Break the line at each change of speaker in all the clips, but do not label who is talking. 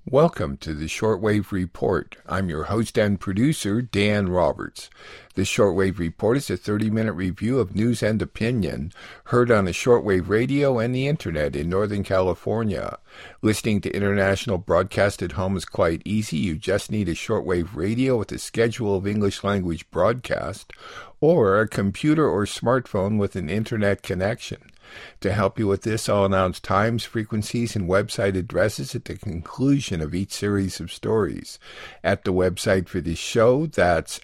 Welcome to the Shortwave Report. I'm your host and producer, Dan Roberts. The Shortwave Report is a 30-minute review of news and opinion heard on the shortwave radio and the internet in Northern California. Listening to international broadcast at home is quite easy. You just need a shortwave radio with a schedule of English language broadcast or a computer or smartphone with an internet connection. To help you with this, I'll announce times, frequencies, and website addresses at the conclusion of each series of stories. At the website for this show, that's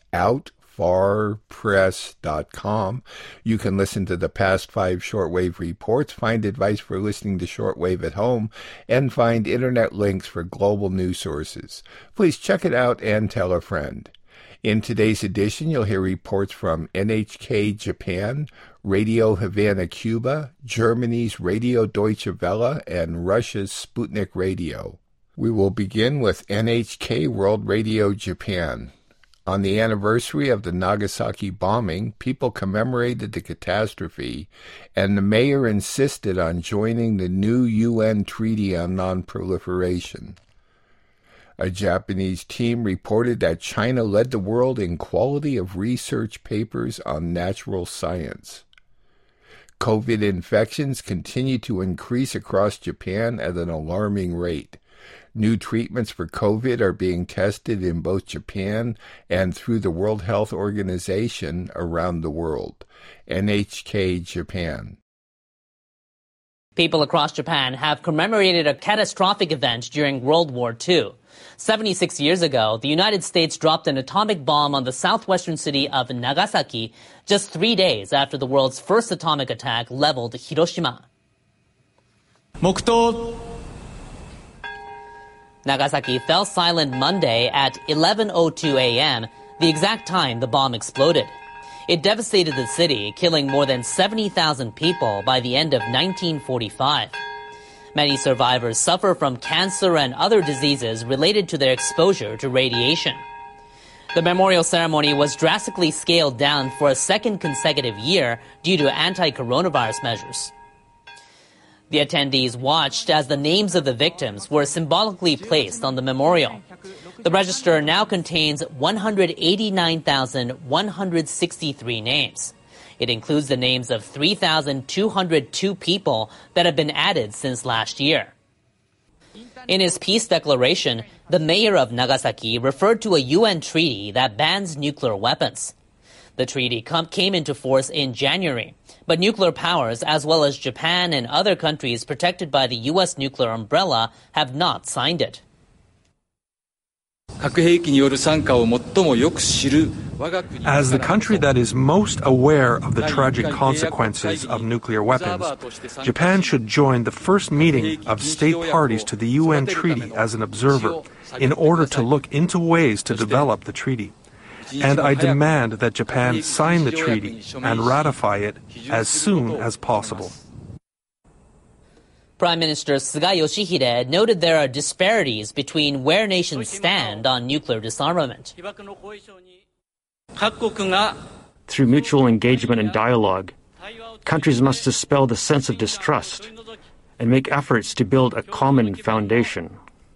outfarpress.com. You can listen to the past 5 shortwave reports, find advice for listening to shortwave at home, and find internet links for global news sources. Please check it out and tell a friend. In today's edition, you'll hear reports from NHK Japan, Radio Havana Cuba, Germany's Radio Deutsche Welle, and Russia's Sputnik Radio. We will begin with NHK World Radio Japan. On the anniversary of the Nagasaki bombing, people commemorated the catastrophe, and the mayor insisted on joining the new UN Treaty on Non-Proliferation. A Japanese team reported that China led the world in quality of research papers on natural science. COVID infections continue to increase across Japan at an alarming rate. New treatments for COVID are being tested in both Japan and through the World Health Organization around the world. NHK Japan.
People across Japan have commemorated a catastrophic event during World War II. 76 years ago, the United States dropped an atomic bomb on the southwestern city of Nagasaki just 3 days after the world's first atomic attack leveled Hiroshima. Nagasaki fell silent Monday at 11:02 a.m., the exact time the bomb exploded. It devastated the city, killing more than 70,000 people by the end of 1945. Many survivors suffer from cancer and other diseases related to their exposure to radiation. The memorial ceremony was drastically scaled down for a second consecutive year due to anti-coronavirus measures. The attendees watched as the names of the victims were symbolically placed on the memorial. The register now contains 189,163 names. It includes the names of 3,202 people that have been added since last year. In his peace declaration, the mayor of Nagasaki referred to a UN treaty that bans nuclear weapons. The treaty came into force in January, but nuclear powers, as well as Japan and other countries protected by the U.S. nuclear umbrella, have not signed it.
As the country that is most aware of the tragic consequences of nuclear weapons, Japan should join the first meeting of state parties to the UN treaty as an observer in order to look into ways to develop the treaty. And I demand that Japan sign the treaty and ratify it as soon as possible.
Prime Minister Suga Yoshihide noted there are disparities between where nations stand on nuclear disarmament.
Through mutual engagement and dialogue, countries must dispel the sense of distrust and make efforts to build a common foundation.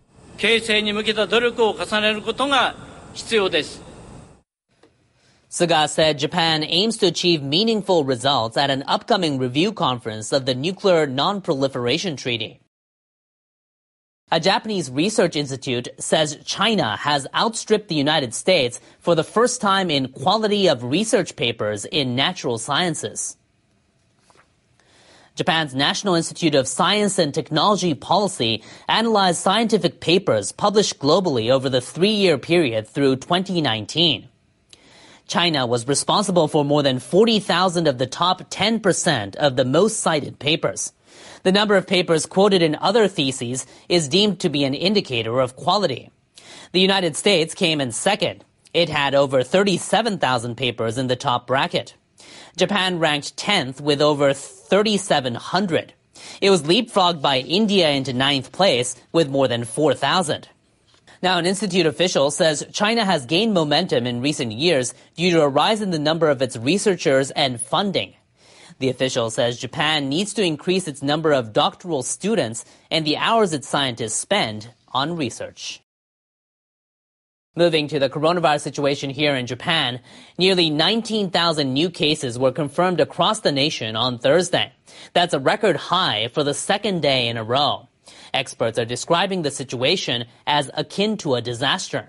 Suga said Japan aims to achieve meaningful results at an upcoming review conference of the Nuclear Non-Proliferation Treaty. A Japanese research institute says China has outstripped the United States for the first time in quality of research papers in natural sciences. Japan's National Institute of Science and Technology Policy analyzed scientific papers published globally over the 3-year period through 2019. China was responsible for more than 40,000 of the top 10% of the most cited papers. The number of papers quoted in other theses is deemed to be an indicator of quality. The United States came in second. It had over 37,000 papers in the top bracket. Japan ranked 10th with over 3,700. It was leapfrogged by India into 9th place with more than 4,000. Now, an institute official says China has gained momentum in recent years due to a rise in the number of its researchers and funding. The official says Japan needs to increase its number of doctoral students and the hours its scientists spend on research. Moving to the coronavirus situation here in Japan, nearly 19,000 new cases were confirmed across the nation on Thursday. That's a record high for the second day in a row. Experts are describing the situation as akin to a disaster.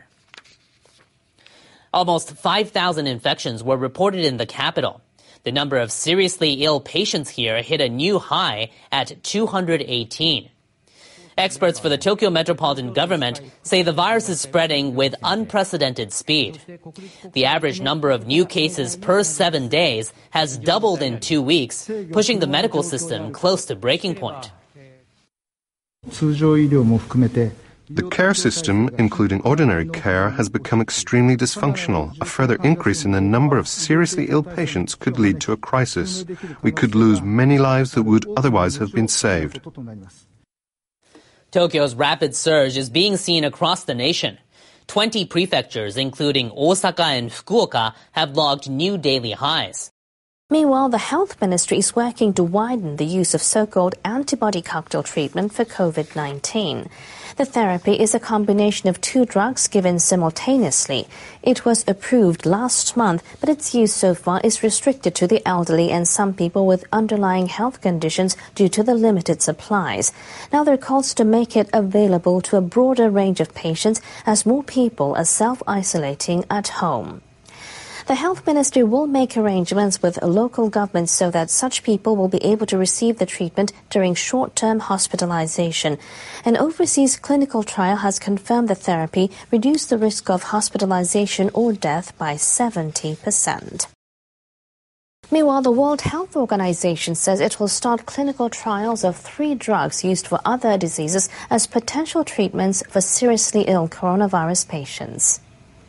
Almost 5,000 infections were reported in the capital. The number of seriously ill patients here hit a new high at 218. Experts for the Tokyo metropolitan government say the virus is spreading with unprecedented speed. The average number of new cases per 7 days has doubled in 2 weeks, pushing the medical system close to breaking point.
The care system, including ordinary care, has become extremely dysfunctional. A further increase in the number of seriously ill patients could lead to a crisis. We could lose many lives that would otherwise have been saved.
Tokyo's rapid surge is being seen across the nation. 20 prefectures, including Osaka and Fukuoka, have logged new daily highs.
Meanwhile, the Health Ministry is working to widen the use of so-called antibody cocktail treatment for COVID-19. The therapy is a combination of 2 drugs given simultaneously. It was approved last month, but its use so far is restricted to the elderly and some people with underlying health conditions due to the limited supplies. Now there are calls to make it available to a broader range of patients as more people are self-isolating at home. The Health Ministry will make arrangements with local governments so that such people will be able to receive the treatment during short-term hospitalization. An overseas clinical trial has confirmed the therapy reduced the risk of hospitalization or death by 70%. Meanwhile, the World Health Organization says it will start clinical trials of 3 drugs used for other diseases as potential treatments for seriously ill coronavirus patients.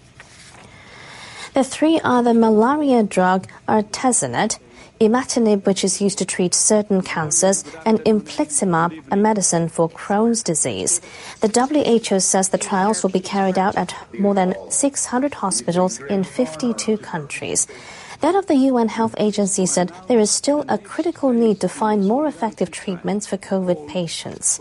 The 3 are the malaria drug artesunate, imatinib, which is used to treat certain cancers, and infliximab, a medicine for Crohn's disease. The WHO says the trials will be carried out at more than 600 hospitals in 52 countries. That of the UN Health Agency said there is still a critical need to find more effective treatments for COVID patients.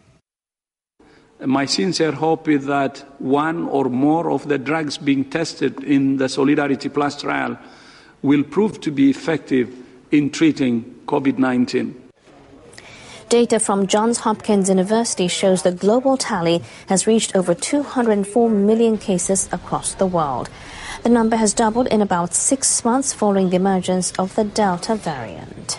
My sincere hope is that one or more of the drugs being tested in the Solidarity Plus trial will prove to be effective in treating COVID-19.
Data from Johns Hopkins University shows the global tally has reached over 204 million cases across the world. The number has doubled in about 6 months following the emergence of the Delta variant.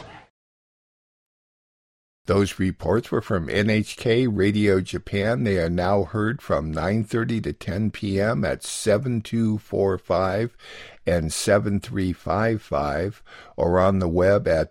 Those reports were from NHK Radio Japan. They are now heard from 9:30 to 10 p.m. at 7245 and 7355 or on the web at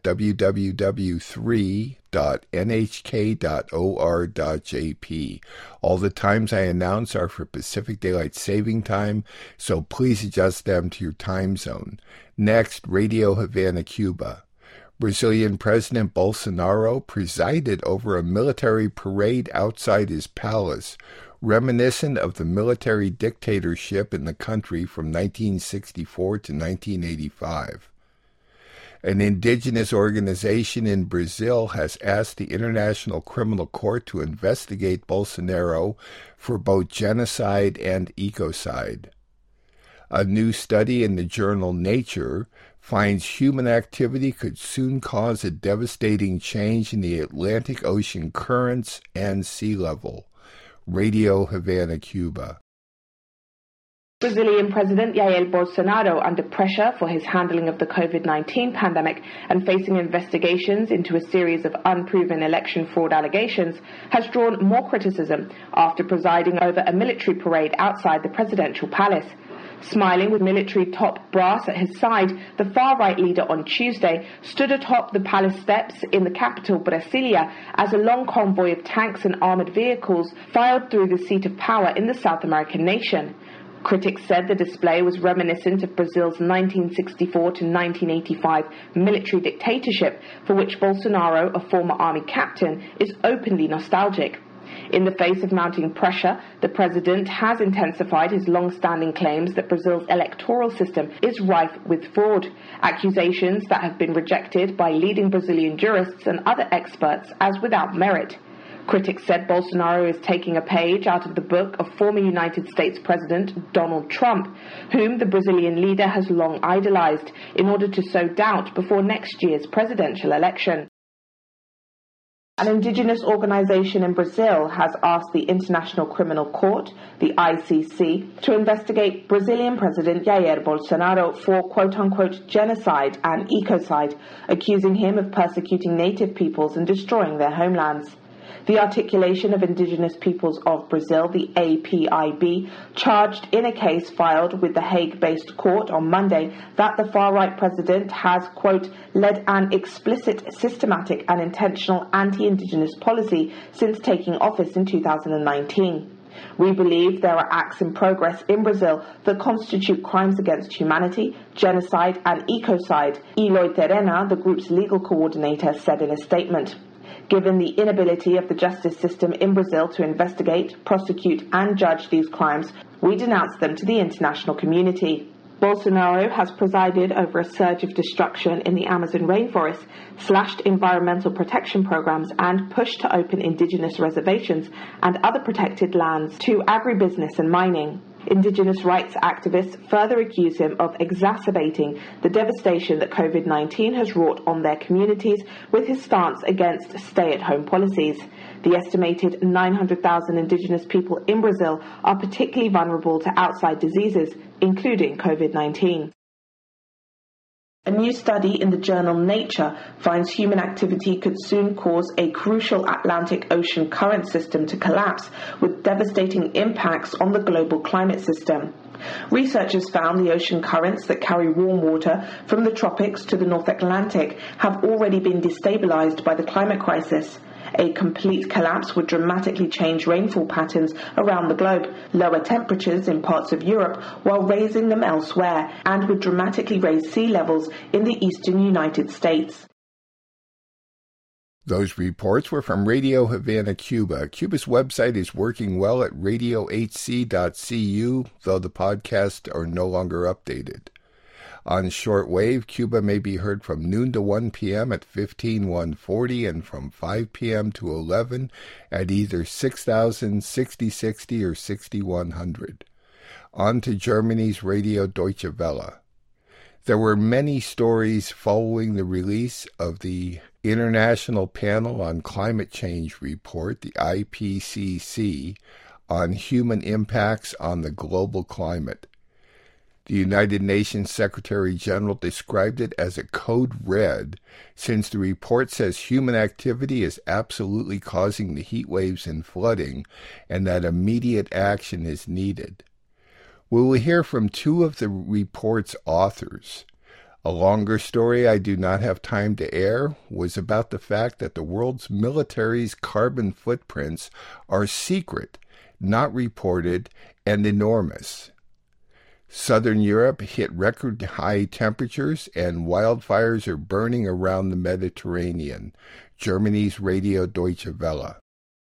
www.3.nhk.or.jp. All the times I announce are for Pacific Daylight Saving Time, so please adjust them to your time zone. Next, Radio Havana, Cuba. Brazilian President Bolsonaro presided over a military parade outside his palace, reminiscent of the military dictatorship in the country from 1964 to 1985. An indigenous organization in Brazil has asked the International Criminal Court to investigate Bolsonaro for both genocide and ecocide. A new study in the journal Nature finds human activity could soon cause a devastating change in the Atlantic Ocean currents and sea level. Radio Havana, Cuba.
Brazilian President Jair Bolsonaro, under pressure for his handling of the COVID-19 pandemic and facing investigations into a series of unproven election fraud allegations, has drawn more criticism after presiding over a military parade outside the presidential palace. Smiling with military top brass at his side, the far-right leader on Tuesday stood atop the palace steps in the capital, Brasilia, as a long convoy of tanks and armoured vehicles filed through the seat of power in the South American nation. Critics said the display was reminiscent of Brazil's 1964 to 1985 military dictatorship, for which Bolsonaro, a former army captain, is openly nostalgic. In the face of mounting pressure, the president has intensified his long-standing claims that Brazil's electoral system is rife with fraud, accusations that have been rejected by leading Brazilian jurists and other experts as without merit. Critics said Bolsonaro is taking a page out of the book of former United States President Donald Trump, whom the Brazilian leader has long idolized, in order to sow doubt before next year's presidential election. An indigenous organization in Brazil has asked the International Criminal Court, the ICC, to investigate Brazilian President Jair Bolsonaro for quote-unquote genocide and ecocide, accusing him of persecuting native peoples and destroying their homelands. The Articulation of Indigenous Peoples of Brazil, the APIB, charged in a case filed with the Hague-based court on Monday that the far-right president has, quote, led an explicit, systematic and intentional anti-indigenous policy since taking office in 2019. We believe there are acts in progress in Brazil that constitute crimes against humanity, genocide and ecocide, Eloy Terena, the group's legal coordinator, said in a statement. Given the inability of the justice system in Brazil to investigate, prosecute and judge these crimes, we denounce them to the international community. Bolsonaro has presided over a surge of destruction in the Amazon rainforest, slashed environmental protection programs and pushed to open indigenous reservations and other protected lands to agribusiness and mining. Indigenous rights activists further accuse him of exacerbating the devastation that COVID-19 has wrought on their communities with his stance against stay-at-home policies. The estimated 900,000 indigenous people in Brazil are particularly vulnerable to outside diseases, including COVID-19. A new study in the journal Nature finds human activity could soon cause a crucial Atlantic Ocean current system to collapse, with devastating impacts on the global climate system. Researchers found the ocean currents that carry warm water from the tropics to the North Atlantic have already been destabilized by the climate crisis. A complete collapse would dramatically change rainfall patterns around the globe, lower temperatures in parts of Europe while raising them elsewhere, and would dramatically raise sea levels in the eastern United States.
Those reports were from Radio Havana, Cuba. Cuba's website is working well at radiohc.cu, though the podcasts are no longer updated. On shortwave, Cuba may be heard from noon to 1 p.m. at 15140 and from 5 p.m. to 11 at either 6000, 6060, or 6100. On to Germany's Radio Deutsche Welle. There were many stories following the release of the International Panel on Climate Change report, the IPCC, on human impacts on the global climate. The United Nations Secretary-General described it as a code red, since the report says human activity is absolutely causing the heat waves and flooding, and that immediate action is needed. We will hear from two of the report's authors. A longer story I do not have time to air was about the fact that the world's military's carbon footprints are secret, not reported, and enormous. Southern Europe hit record high temperatures and wildfires are burning around the Mediterranean. Germany's Radio Deutsche Welle.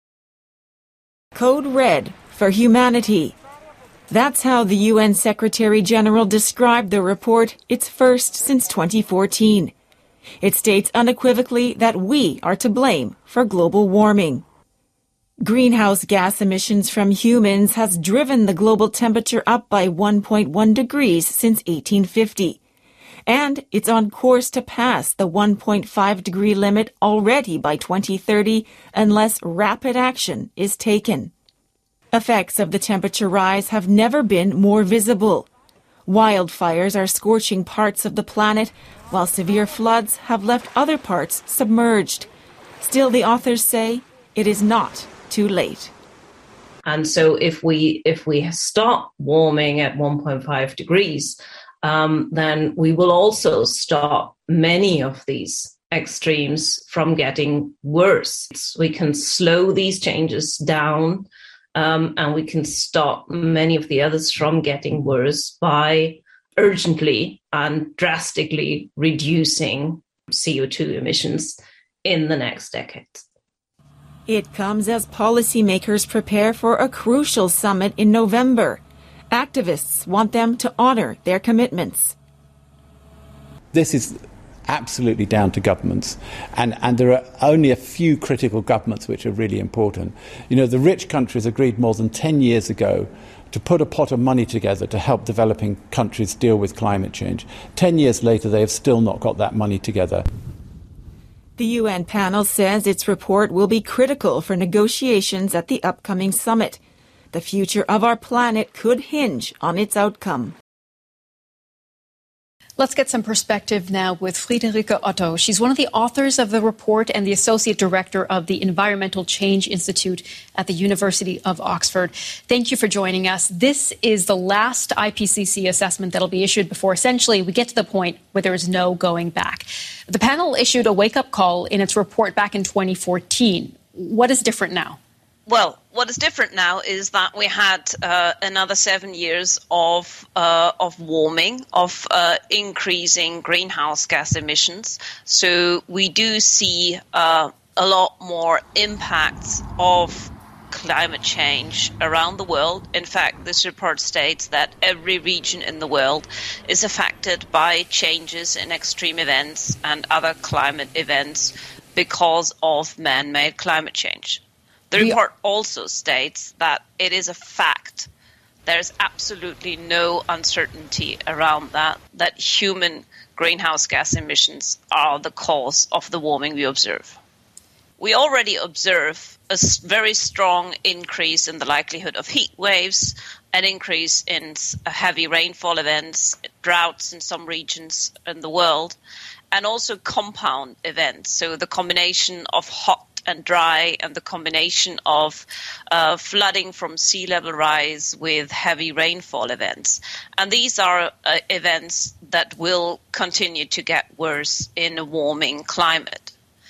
Code Red for humanity. That's how the UN Secretary-General described the report, its first since 2014. It states unequivocally that we are to blame for global warming. Greenhouse gas emissions from humans has driven the global temperature up by 1.1 degrees since 1850. And it's on course to pass the 1.5 degree limit already by 2030 unless rapid action is taken. Effects of the temperature rise have never been more visible. Wildfires are scorching parts of the planet, while severe floods have left other parts submerged. Still, the authors say it is not too late.
And so if we stop warming at 1.5 degrees, then we will also stop many of these extremes from getting worse. We can slow these changes down, and we can stop many of the others from getting worse by urgently and drastically reducing CO2 emissions in the next decade.
It comes as policymakers prepare for a crucial summit in November. Activists want them to honor their commitments.
This is absolutely down to governments, and there are only a few critical governments which are really important. You know, the rich countries agreed more than 10 years ago to put a pot of money together to help developing countries deal with climate change. 10 years later, they have still not got that money together.
The UN panel says its report will be critical for negotiations at the upcoming summit. The future of our planet could hinge on its outcome.
Let's get some perspective now with Friederike Otto. She's one of the authors of the report and the Associate Director of the Environmental Change Institute at the University of Oxford. Thank you for joining us. This is the last IPCC assessment that'll be issued before essentially we get to the point where there is no going back. The panel issued a wake-up call in its report back in 2014. What is different now?
Well, what is different now is that we had another 7 years of warming, of increasing greenhouse gas emissions. So we do see a lot more impacts of climate change around the world. In fact, this report states that every region in the world is affected by changes in extreme events and other climate events because of man-made climate change. The report also states that it is a fact. There's absolutely no uncertainty around that human greenhouse gas emissions are the cause of the warming we observe. We already observe a very strong increase in the likelihood of heat waves, an increase in heavy rainfall events, droughts in some regions in the world, and also compound events. So the combination of hot and dry, and the combination of flooding from sea level rise with heavy rainfall events. And these are events that will continue to get worse in a warming climate.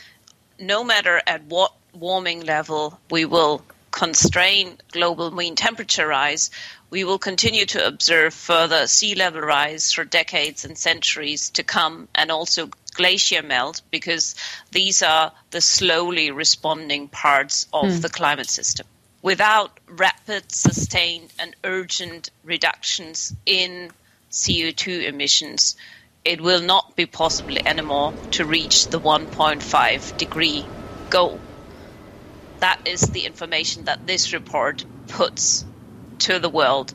No matter at what warming level we will constrain global mean temperature rise, we will continue to observe further sea level rise for decades and centuries to come, and also glacier melt, because these are the slowly responding parts of the climate system. Without rapid, sustained and urgent reductions in CO2 emissions, it will not be possible anymore to reach the 1.5 degree goal. That is the information that this report puts to the world.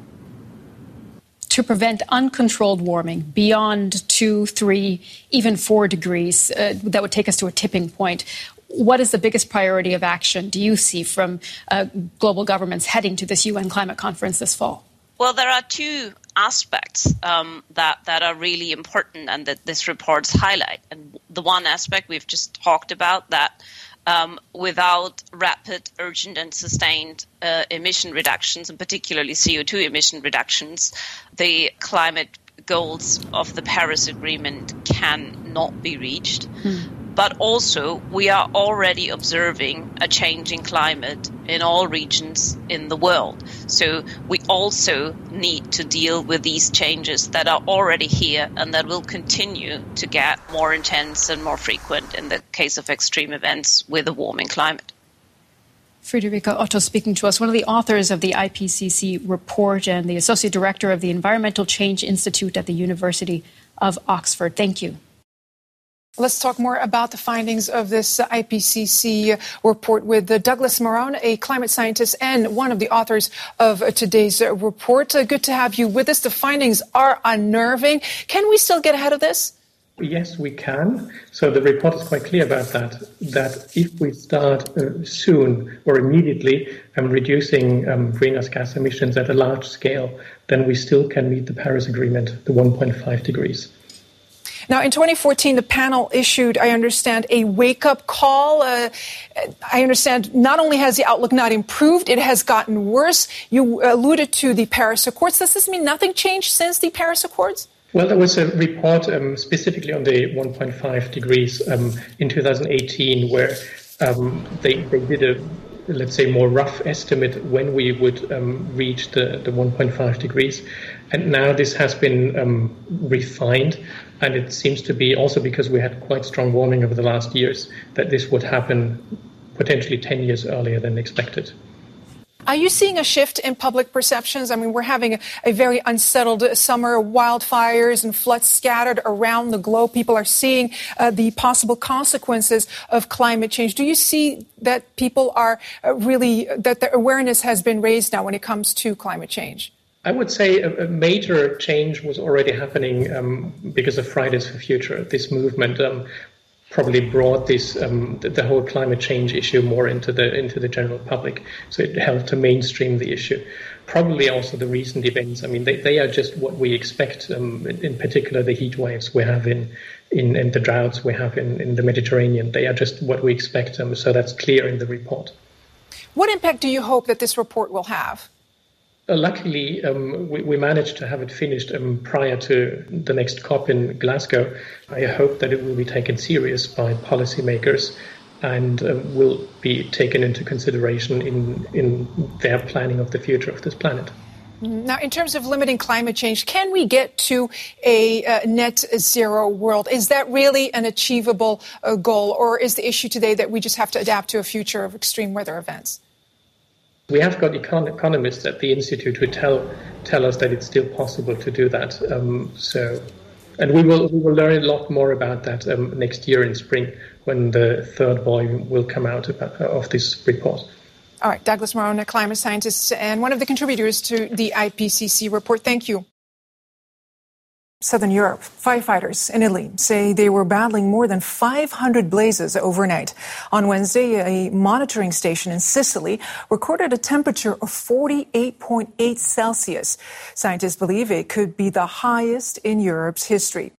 To prevent uncontrolled warming beyond 2, 3, even 4 degrees, that would take us to a tipping point. What is the biggest priority of action do you see from global governments heading to this UN climate conference this fall? Well, there are two aspects that are really important and that this report highlights. And the one aspect we've just talked about, that without rapid, urgent and sustained emission reductions, and particularly CO2 emission reductions, the climate goals of the Paris Agreement cannot be reached. But also, we are already observing a changing climate in all regions in the world. So we also need to deal with these changes that are already here and that will continue to get more intense and more frequent in the case of extreme events with a warming climate. Friederike Otto speaking to us, one of the authors of the IPCC report and the Associate Director of the Environmental Change Institute at the University of Oxford. Thank you.
Let's talk more about the findings of this IPCC report with Douglas Marone, a climate scientist and one of the authors of today's report. Good to have you with us. The findings are unnerving. Can we still get ahead of this?
Yes, we can. So the report is quite clear about that if we start soon or immediately reducing greenhouse gas emissions at a large scale, then we still can meet the Paris Agreement, the 1.5 degrees.
Now, in 2014, the panel issued, I understand, a wake-up call. I understand not only has the outlook not improved, it has gotten worse. You alluded to the Paris Accords. Does this mean nothing changed since the Paris Accords?
Well, there was a report specifically on the 1.5 degrees in 2018 where they did a, let's say, more rough estimate when we would reach the 1.5 degrees. And now this has been refined. And it seems to be also because we had quite strong warming over the last years that this would happen potentially 10 years earlier than expected.
Are you seeing a shift in public perceptions? I mean, we're having a very unsettled summer, wildfires and floods scattered around the globe. People are seeing the possible consequences of climate change. Do you see that people are that the awareness has been raised now when it comes to climate change?
I would say a major change was already happening because of Fridays for Future. This movement probably brought this the whole climate change issue more into the general public. So it helped to mainstream the issue. Probably also the recent events. I mean, they are just what we expect. In particular, the heat waves we have in the droughts we have in the Mediterranean. They are just what we expect. So that's clear in the report.
What impact do you hope that this report will have?
Luckily, we managed to have it finished prior to the next COP in Glasgow. I hope that it will be taken serious by policymakers and will be taken into consideration in their planning of the future of this planet.
Now, in terms of limiting climate change, can we get to a net zero world? Is that really an achievable goal, or is the issue today that we just have to adapt to a future of extreme weather events?
We have got economists at the Institute who tell us that it's still possible to do that. And we will learn a lot more about that next year in spring when the third volume will come out of this report.
All right, Douglas Marone, a climate scientist and one of the contributors to the IPCC report. Thank you. Southern Europe, firefighters in Italy say they were battling more than 500 blazes overnight. On Wednesday, a monitoring station in Sicily recorded a temperature of 48.8 Celsius. Scientists believe it could be the highest in Europe's history.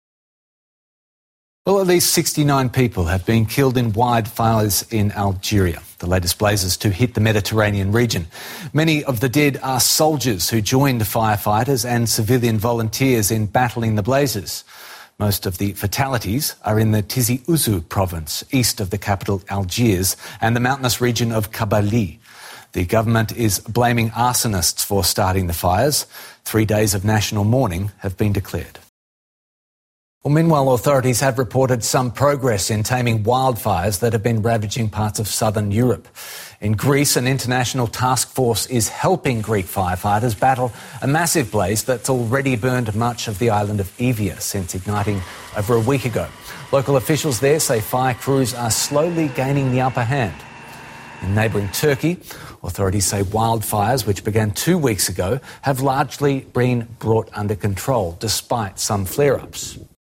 Well, at least 69 people have been killed in wildfires in Algeria, the latest blazes to hit the Mediterranean region. Many of the dead are soldiers who joined firefighters and civilian volunteers in battling the blazes. Most of the fatalities are in the Tizi Ouzou province, east of the capital Algiers, and the mountainous region of Kabylie. The government is blaming arsonists for starting the fires. 3 days of national mourning have been declared. Well, meanwhile, authorities have reported some progress in taming wildfires that have been ravaging parts of southern Europe. In Greece, an international task force is helping Greek firefighters battle a massive blaze that's already burned much of the island of Evia since igniting over a week ago. Local officials there say fire crews are slowly gaining the upper hand. In neighbouring Turkey, authorities say wildfires, which began 2 weeks ago, have largely been brought under control, despite some flare-ups.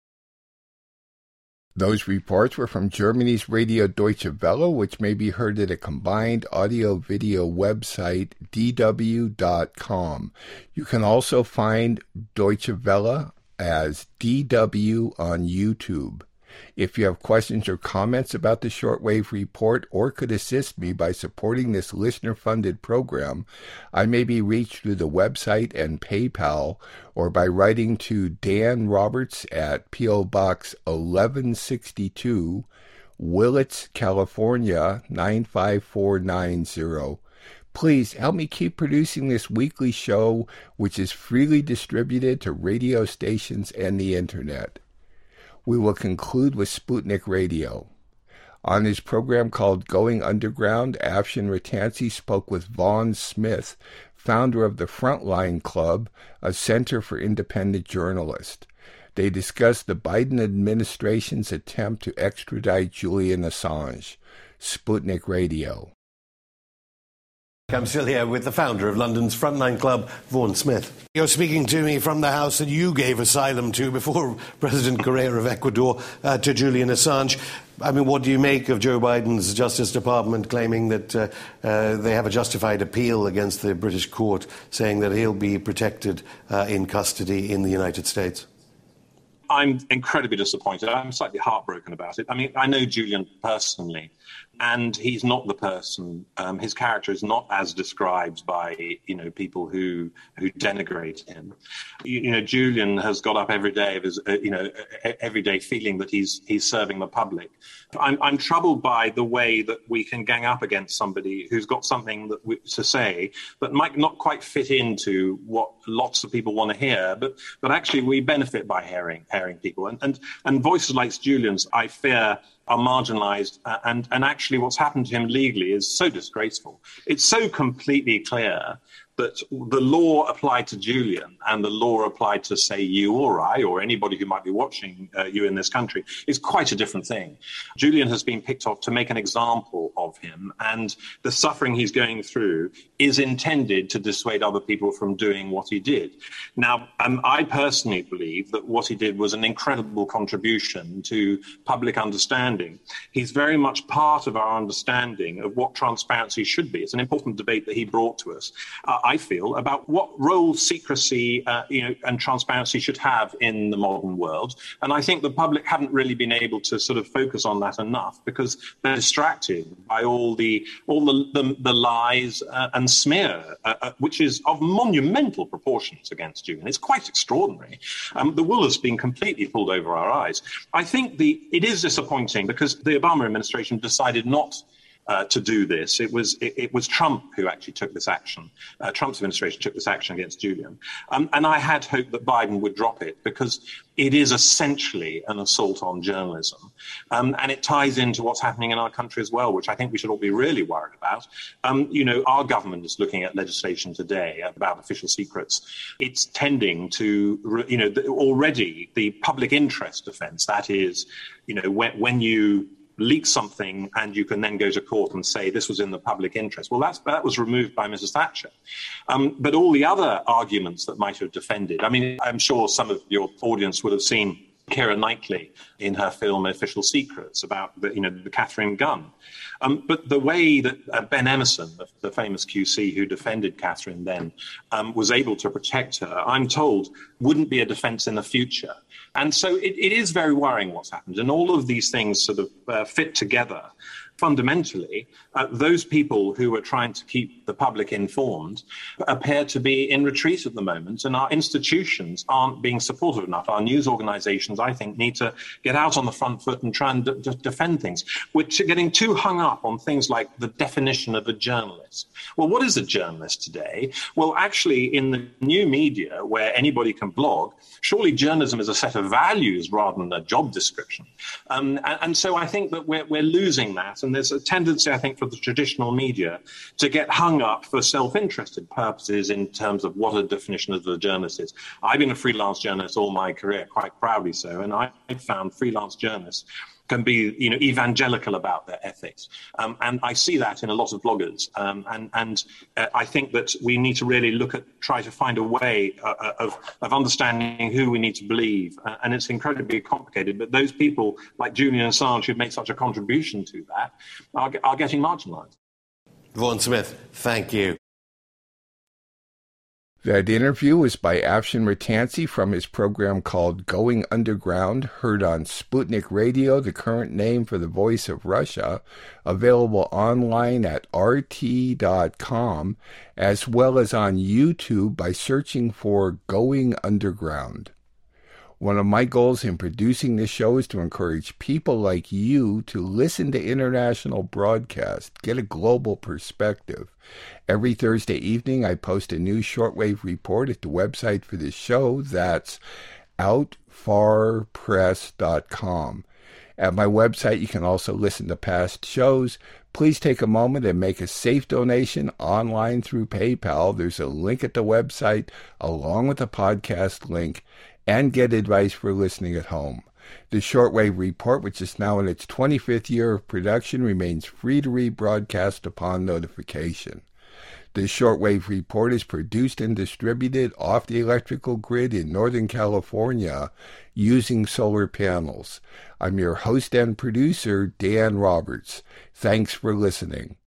Those reports were from Germany's Radio Deutsche Welle, which may be heard at a combined audio-video website, dw.com. You can also find Deutsche Welle as DW on YouTube. If you have questions or comments about the Shortwave Report or could assist me by supporting this listener-funded program, I may be reached through the website and PayPal or by writing to Dan Roberts at P.O. Box 1162, Willits, California 95490. Please help me keep producing this weekly show, which is freely distributed to radio stations and the Internet. We will conclude with Sputnik Radio. On his program called Going Underground, Afshin Rattansi spoke with Vaughn Smith, founder of the Frontline Club, a center for independent journalists. They discussed the Biden administration's attempt to extradite Julian Assange. Sputnik Radio.
I'm still here with the founder of London's Frontline Club, Vaughn Smith. You're speaking to me from the house that you gave asylum to before President Correa of Ecuador to Julian Assange. I mean, what do you make of Joe Biden's Justice Department claiming that they have a justified appeal against the British court, saying that he'll be protected in custody in the United States?
I'm incredibly disappointed. I'm slightly heartbroken about it. I mean, I know Julian personally, and he's not the person. His character is not as described by, people who denigrate him. Julian has got up every day of his, every day feeling that he's serving the public. I'm troubled by the way that we can gang up against somebody who's got something to say that might not quite fit into what lots of people want to hear, but actually we benefit by hearing people. And voices like Julian's, I fear, are marginalized, and actually what's happened to him legally is so disgraceful. It's so completely clear that the law applied to Julian and the law applied to, say, you or I or anybody who might be watching you in this country is quite a different thing. Julian has been picked off to make an example of him, and the suffering he's going through is intended to dissuade other people from doing what he did. Now, I personally believe that what he did was an incredible contribution to public understanding. He's very much part of our understanding of what transparency should be. It's an important debate that he brought to us. I feel, about what role secrecy and transparency should have in the modern world. And I think the public haven't really been able to sort of focus on that enough because they're distracted by all the lies and smear, which is of monumental proportions against Julian. It's quite extraordinary. The wool has been completely pulled over our eyes. I think it is disappointing because the Obama administration decided not to do this. It was Trump who actually took this action. Trump's administration took this action against Julian. And I had hoped that Biden would drop it because it is essentially an assault on journalism. And it ties into what's happening in our country as well, which I think we should all be really worried about. Our government is looking at legislation today about official secrets. It's tending to, already the public interest defense, that is, when you leak something and you can then go to court and say this was in the public interest. Well, that was removed by Mrs. Thatcher. But all the other arguments that might have defended, I mean, I'm sure some of your audience would have seen Keira Knightley in her film Official Secrets about the Catherine gun. But the way that Ben Emerson, the famous QC who defended Catherine then, was able to protect her, I'm told, wouldn't be a defense in the future. And so it is very worrying what's happened. And all of these things sort of fit together. Fundamentally, those people who are trying to keep the public informed appear to be in retreat at the moment, and our institutions aren't being supportive enough. Our news organizations, I think, need to get out on the front foot and try and defend things. We're getting too hung up on things like the definition of a journalist. Well, what is a journalist today? Well, actually, in the new media, where anybody can blog, surely journalism is a set of values rather than a job description. And so I think that we're losing that. And there's a tendency, I think, for the traditional media to get hung up for self-interested purposes in terms of what a definition of a journalist is. I've been a freelance journalist all my career, quite proudly so, and I've found freelance journalists can be, evangelical about their ethics. And I see that in a lot of bloggers. And I think that we need to really try to find a way of understanding who we need to believe. And it's incredibly complicated. But those people like Julian Assange, who've made such a contribution to that, are getting marginalized.
Vaughan Smith, thank you.
That interview was by Afshin Rattansi from his program called Going Underground, heard on Sputnik Radio, the current name for the Voice of Russia, available online at rt.com, as well as on YouTube by searching for Going Underground. One of my goals in producing this show is to encourage people like you to listen to international broadcasts, get a global perspective. Every Thursday evening, I post a new shortwave report at the website for this show. That's outfarpress.com. At my website, you can also listen to past shows. Please take a moment and make a safe donation online through PayPal. There's a link at the website along with the podcast link, and get advice for listening at home. The Shortwave Report, which is now in its 25th year of production, remains free to rebroadcast upon notification. The Shortwave Report is produced and distributed off the electrical grid in Northern California using solar panels. I'm your host and producer, Dan Roberts. Thanks for listening.